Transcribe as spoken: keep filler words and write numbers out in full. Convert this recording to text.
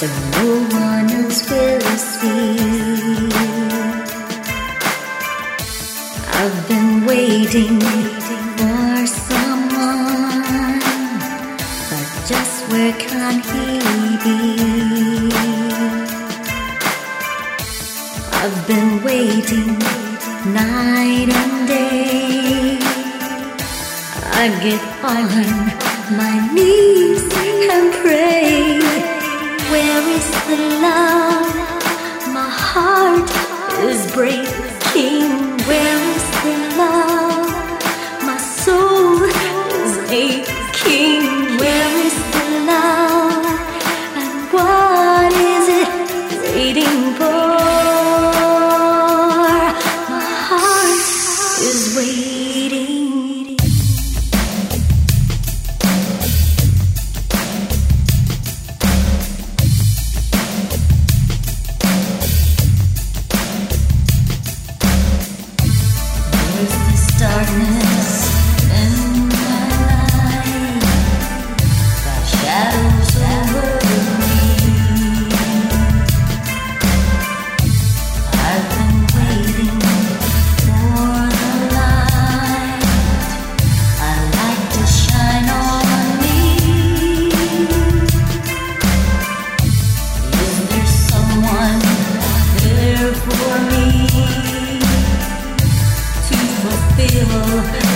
so no one else will see. I've been waiting for someone, but just where can he be? I've been waiting night and day. I get on my knees and pray. Where is the love? My heart is breaking. Where is the love? My soul is aching. Where is the love? And what is it waiting for? My heart is waiting. Darkness in my life, got shadows over me. I've been waiting for the light. I'd like to shine on me. Is there someone there for me? Fulfill